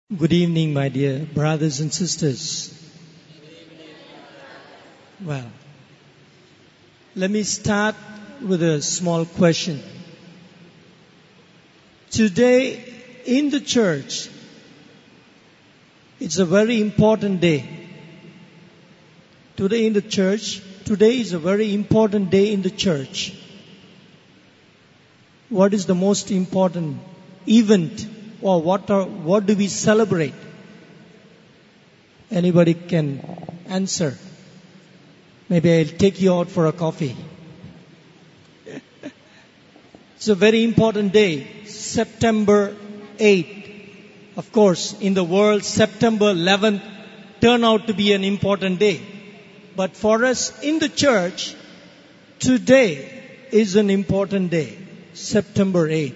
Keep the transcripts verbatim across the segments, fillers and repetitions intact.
Good evening, my dear brothers and sisters. Well, let me start with a small question. Today in the church, it's a very important day. Today in the church, today is a very important day in the church. What is the most important event? Or what are, what do we celebrate? Anybody can answer. Maybe I'll take you out for a coffee. It's a very important day, September eighth. Of course, in the world, September eleventh turned out to be an important day. But for us in the church, today is an important day, September eighth.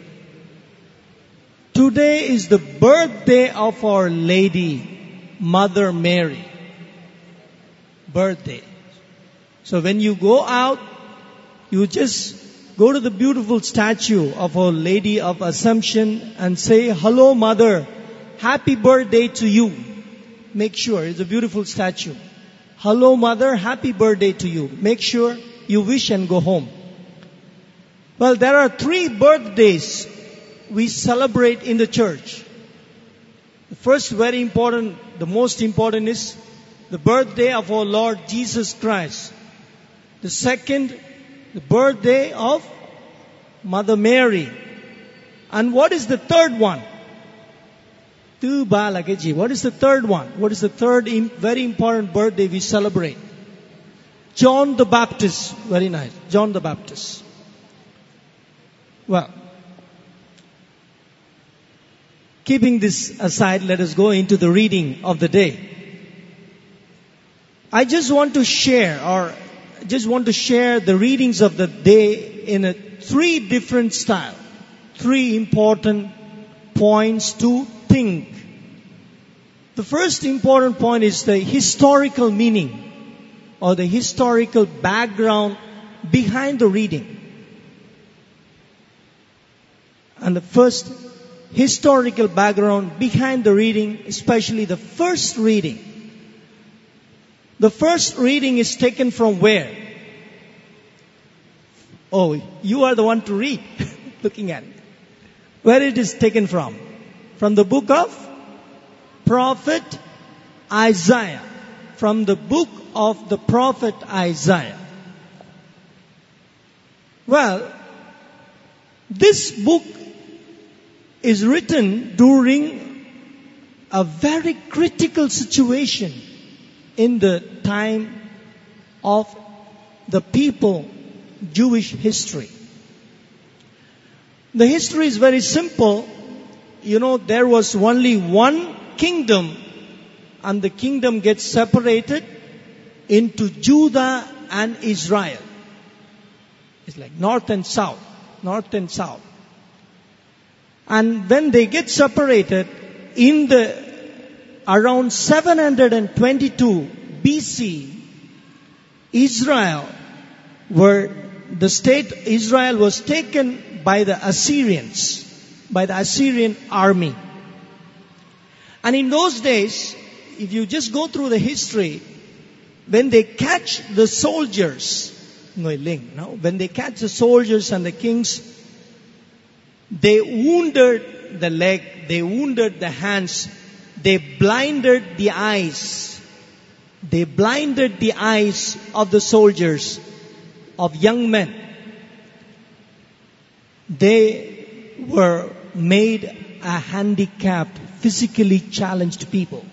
Today is the birthday of Our Lady, Mother Mary. Birthday. So when you go out, you just go to the beautiful statue of Our Lady of Assumption and say, "Hello, Mother, happy birthday to you." Make sure, it's a beautiful statue. "Hello, Mother, happy birthday to you." Make sure you wish and go home. Well, there are three birthdays we celebrate in the church. The first, very important, the most important is the birthday of our Lord Jesus Christ. The second, the birthday of Mother Mary. And what is the third one? Tu ba lagaji. What is the third one? What is the third very important birthday we celebrate? John the Baptist. Very nice. John the Baptist. Well, keeping this aside, let us go into the reading of the day. I just want to share, or just want to share the readings of the day in a three different style. Three important points to think. The first important point is the historical meaning, or the historical background behind the reading. And the first historical background behind the reading, especially the first reading. The first reading is taken from where? Oh, you are the one to read, looking at it. Where it is taken from? From the book of Prophet Isaiah. From the book of the Prophet Isaiah. Well, this book is written during a very critical situation in the time of the people, Jewish history. The history is very simple. You know, there was only one kingdom, and the kingdom gets separated into Judah and Israel. It's like north and south, north and south. And when they get separated in the around seven hundred twenty-two B C, Israel were, the state Israel was taken by the Assyrians, by the Assyrian army. And in those days, if you just go through the history, when they catch the soldiers, no, when they catch the soldiers and the kings, they wounded the leg, they wounded the hands, they blinded the eyes. They blinded the eyes of the soldiers, of young men. They were made a handicapped, physically challenged people.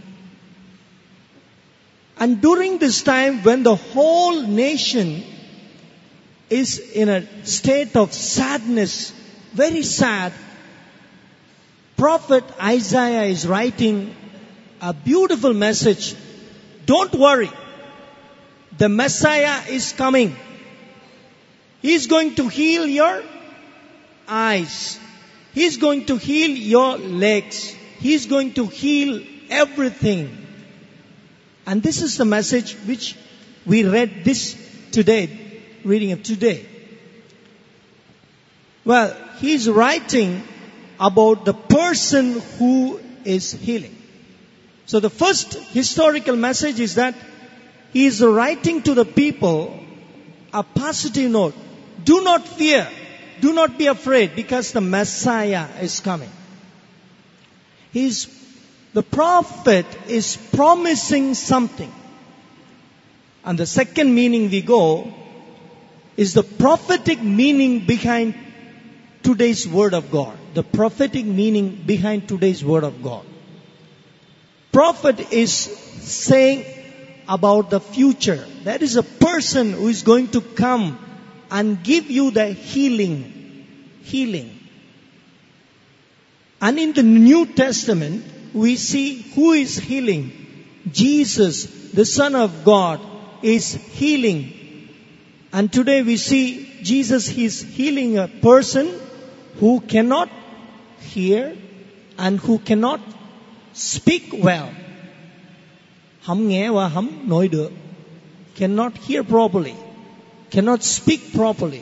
And during this time, when the whole nation is in a state of sadness, very sad, Prophet Isaiah is writing a beautiful message. Don't worry. The Messiah is coming. He's going to heal your eyes. He's going to heal your legs. He's going to heal everything. And this is the message which we read this today, reading it today. Well, he's writing about the person who is healing. So the first historical message is that he is writing to the people a positive note. Do not fear. Do not be afraid because the Messiah is coming. He's, the prophet is promising something. And the second meaning we go is the prophetic meaning behind today's word of God. The prophetic meaning behind today's word of God. Prophet is saying about the future. There is a person who is going to come and give you the healing. Healing. And in the New Testament, we see who is healing. Jesus, the Son of God, is healing. And today we see Jesus is healing a person who cannot hear and who cannot speak well. Hum nghe và hum nói được. Cannot hear properly. Cannot speak properly.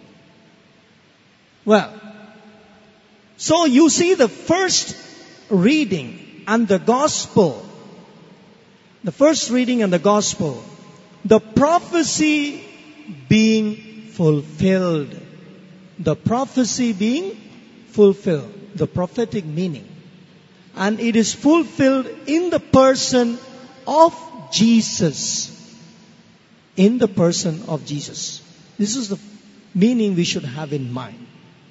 Well, so you see the first reading and the gospel. The first reading and the gospel. The prophecy being fulfilled. The prophecy being fulfilled. The prophetic meaning. And it is fulfilled in the person of Jesus. In the person of Jesus. This is the meaning we should have in mind.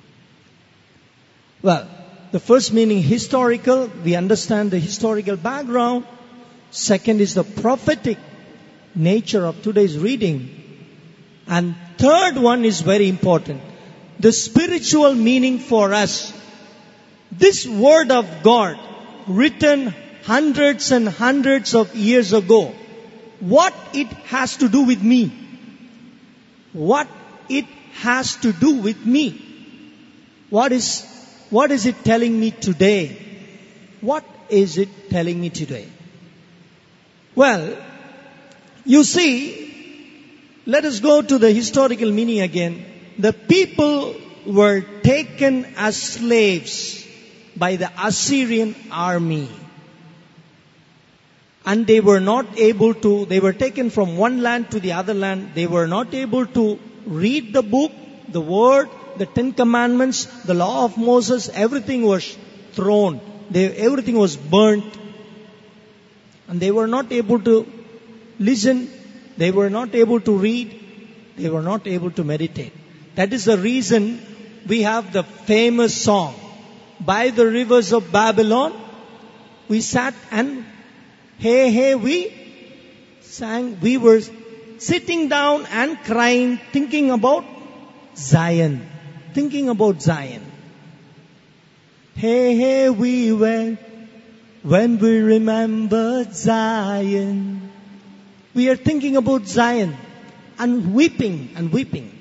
Well, the first meaning historical. We understand the historical background. Second is the prophetic nature of today's reading. And third one is very important. The spiritual meaning for us. This word of God, written hundreds and hundreds of years ago, what it has to do with me. What it has to do with me. What is, what is it telling me today? What is it telling me today? Well, you see, let us go to the historical meaning again. The people were taken as slaves by the Assyrian army. And they were not able to, they were taken from one land to the other land. They were not able to read the book, the word, the Ten Commandments, the law of Moses. Everything was thrown. They, everything was burnt. And they were not able to listen. They were not able to read. They were not able to meditate. That is the reason we have the famous song, By the Rivers of Babylon. We sat and Hey, hey, we sang, we were sitting down and crying, thinking about Zion. Thinking about Zion. Hey, hey, we went when we remembered Zion. We are thinking about Zion and weeping and weeping.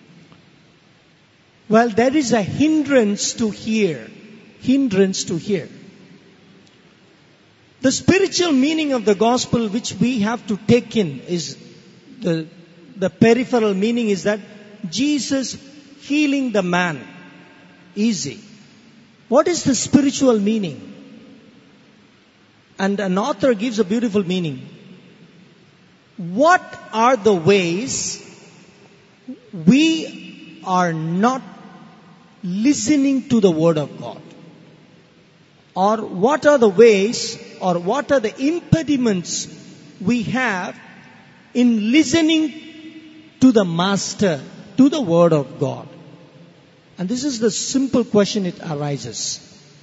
Well, there is a hindrance to hear. Hindrance to hear. The spiritual meaning of the gospel which we have to take in is the, the peripheral meaning is that Jesus healing the man. Easy. What is the spiritual meaning? And an author gives a beautiful meaning. What are the ways we are not listening to the word of God? Or what are the ways or what are the impediments we have in listening to the Master, to the Word of God? And this is the simple question it arises.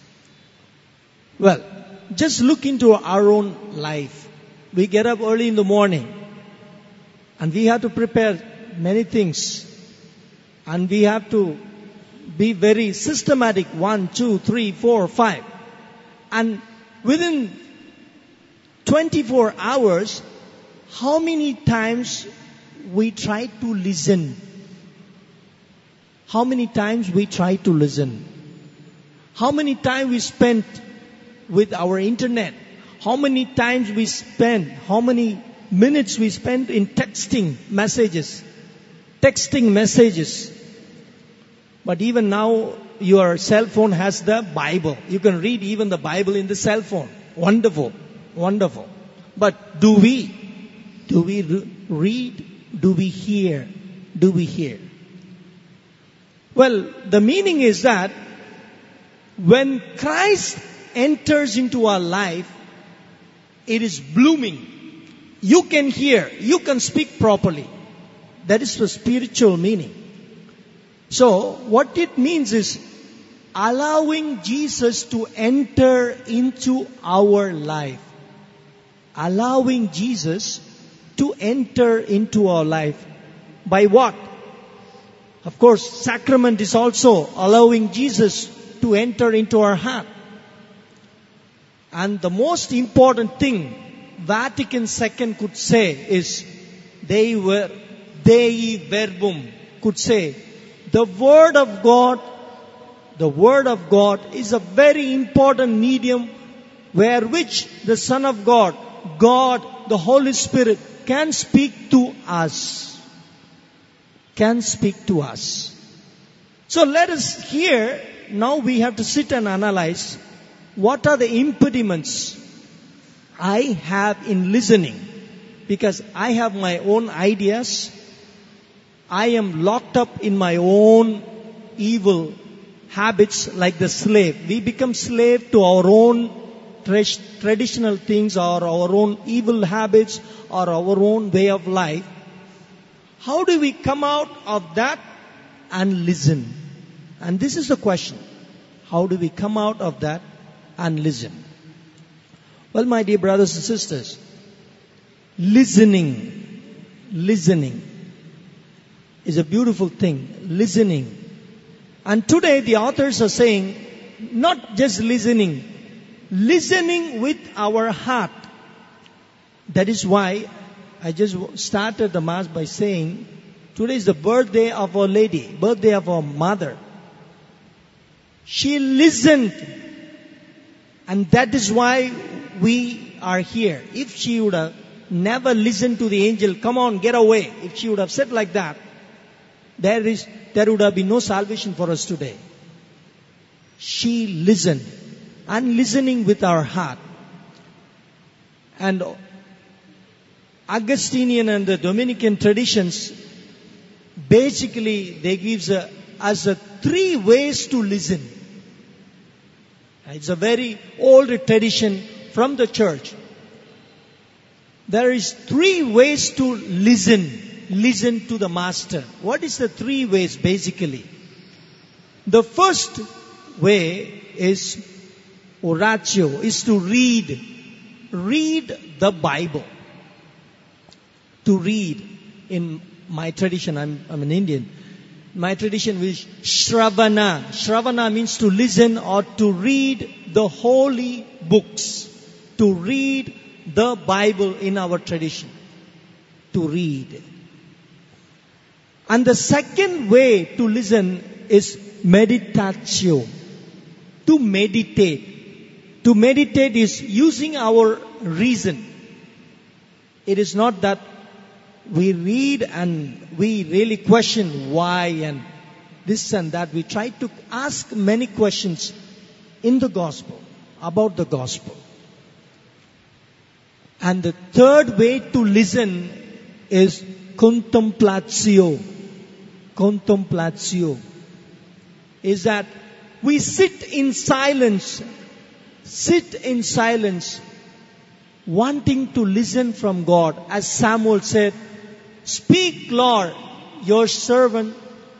Well, just look into our own life. We get up early in the morning and we have to prepare many things. And we have to be very systematic. One, two, three, four, five. And within twenty-four hours, how many times we try to listen? How many times we try to listen? How many times we spent with our internet? How many times we spend? How many minutes we spend in texting messages? Texting messages. But even now, your cell phone has the Bible. You can read even the Bible in the cell phone. Wonderful. Wonderful. But do we? Do we re- read? Do we hear? Do we hear? Well, the meaning is that when Christ enters into our life, it is blooming. You can hear, you can speak properly. That is the spiritual meaning. So, what it means is allowing Jesus to enter into our life. Allowing Jesus to enter into our life. By what? Of course, sacrament is also allowing Jesus to enter into our heart. And the most important thing Vatican Second could say is, they were, Dei Verbum could say, the Word of God, the Word of God is a very important medium where which the Son of God, God, the Holy Spirit can speak to us. Can speak to us. So let us here, now we have to sit and analyze what are the impediments I have in listening. Because I have my own ideas. I am locked up in my own evil habits like the slave. We become slave to our own tra- traditional things or our own evil habits or our own way of life. How do we come out of that and listen? And this is the question. How do we come out of that and listen? Well, my dear brothers and sisters, listening, listening is a beautiful thing. Listening. And today the authors are saying, not just listening, listening with our heart. That is why I just started the Mass by saying, today is the birthday of Our Lady, birthday of our mother. She listened. And that is why we are here. If she would have never listened to the angel, come on, get away. If she would have said like that, there is, there would have been no salvation for us today. She listened. And listening with our heart. And Augustinian and the Dominican traditions, basically they give us a three ways to listen. It's a very old tradition from the church. There is three ways to listen. Listen to the Master. What is the three ways basically? The first way is oratio, is to read. Read the Bible. To read. In my tradition, I'm, I'm an Indian. My tradition is Shravana. Shravana means to listen or to read the holy books. To read the Bible in our tradition. To read. And the second way to listen is meditatio. To meditate. To meditate is using our reason. It is not that we read and we really question why and this and that. We try to ask many questions in the gospel, about the gospel. And the third way to listen is contemplatio. Contemplatio is that we sit in silence, sit in silence, wanting to listen from God. As Samuel said, "Speak, Lord, your servant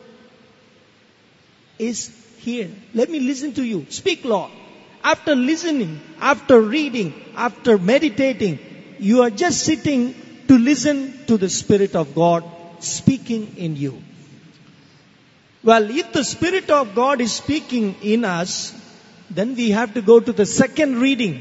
is here. Let me listen to you. Speak, Lord." After listening, after reading, after meditating, you are just sitting to listen to the Spirit of God speaking in you. Well, if the Spirit of God is speaking in us, then we have to go to the second reading.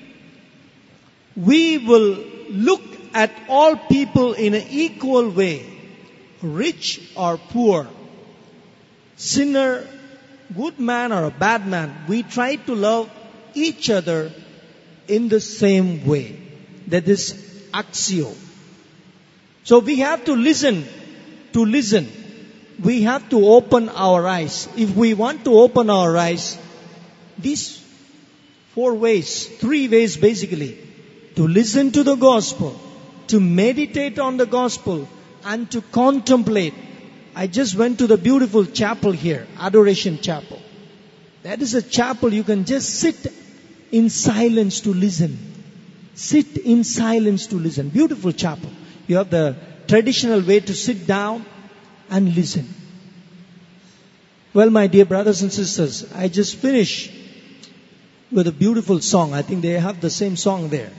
We will look at all people in an equal way, rich or poor, sinner, good man or a bad man. We try to love each other in the same way. That is axio. So we have to listen, to listen. We have to open our eyes. If we want to open our eyes, these four ways, three ways basically. to listen to the gospel, to meditate on the gospel, and to contemplate. I just went to the beautiful chapel here, Adoration Chapel. That is a chapel you can just sit in silence to listen. Sit in silence to listen. Beautiful chapel. You have the traditional way to sit down and listen. Well, my dear brothers and sisters, I just finished with a beautiful song. I think they have the same song there.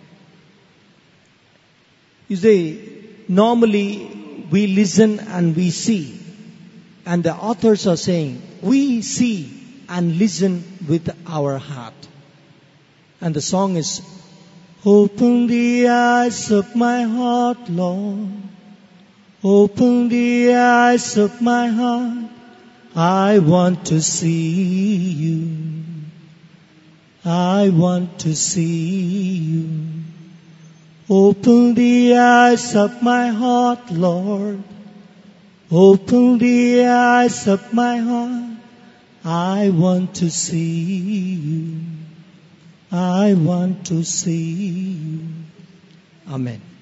You see, normally we listen and we see. And the authors are saying, we see and listen with our heart. And the song is, open the eyes of my heart, Lord. Open the eyes of my heart. I want to see you. I want to see you. Open the eyes of my heart, Lord. Open the eyes of my heart. I want to see you. I want to see you. Amen.